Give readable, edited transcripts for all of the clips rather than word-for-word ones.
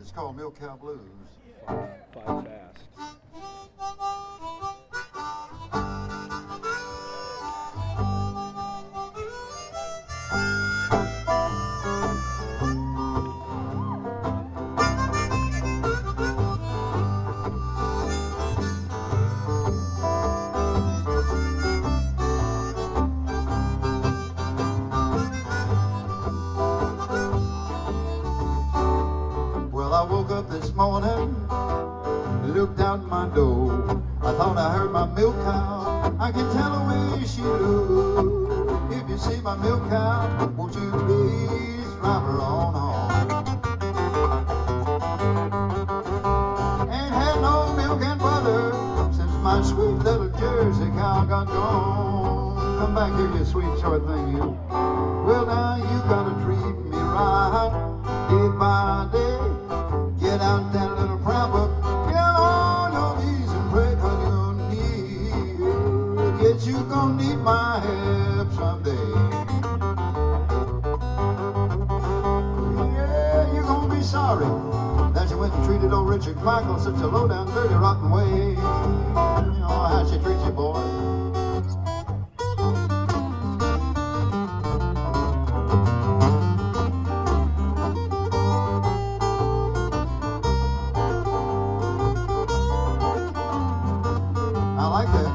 It's called Milk Cow Blues. Five fast. Well, I woke up this morning, looked out my door. I thought I heard my milk cow. I can tell the way she looked. If you see my milk cow, won't you please drive her on home? Ain't had no milk and butter since my sweet little Jersey cow got gone. Come back here, you sweet short thing, you. Well, now you gotta treat me right, day by day. Get out that little prayer book, get on your knees and pray, 'cause you're gonna need, yes, you gonna need my help someday. Yeah, you're gonna be sorry that you went and treated old Richard Michael such a low down, dirty, rotten way. You know how she treats you, boy. I like that.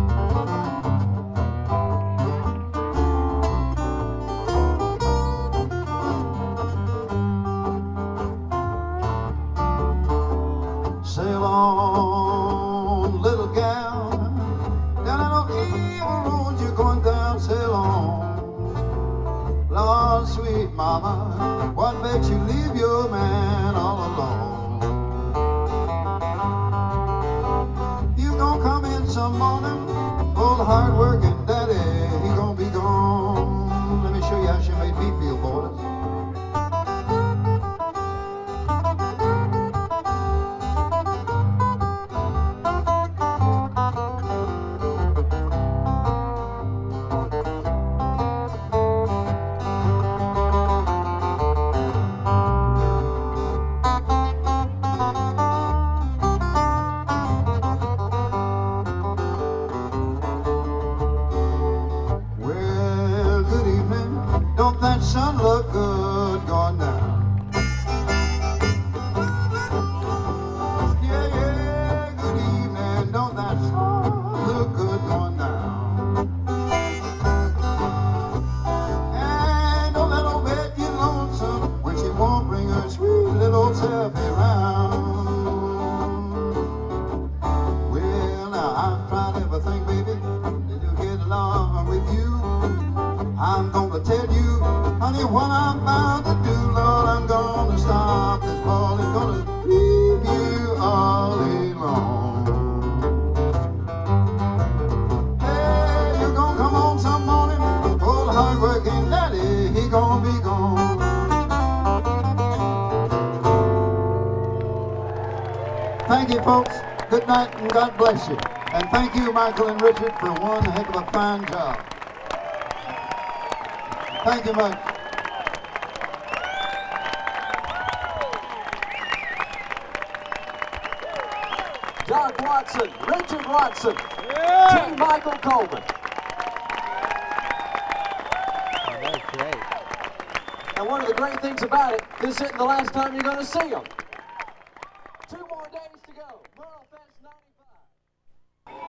Sail on, little gal, down that old evil road you're going down. Sail on, Lord, sweet mama, what makes you leave your man all alone? You gonna come in some morning, old hard-working daddy, he gonna be gone. Let me show you how she made me feel, boys. Well, good evening. Don't that sun look good going down? Yeah, yeah, good evening. Don't that sun look good going down? And don't let old Beth get lonesome when she won't bring her sweet little self around. Well, now I've tried everything, baby, to get along with you. I'm gonna tell you, honey, what I'm about to do. Lord, I'm gonna stop this ball and gonna leave you all alone. Hey, you're gonna come home some morning, old hard-working daddy, he gonna be gone. Thank you, folks. Good night and God bless you. And thank you, Michael and Richard, for one heck of a fine job. Thank you much. Doug Watson, Richard Watson, Yeah! T. Michael Coleman. That was great. And one of the great things about it, this isn't the last time you're going to see them. 2 more days to go. Merle Fest 95.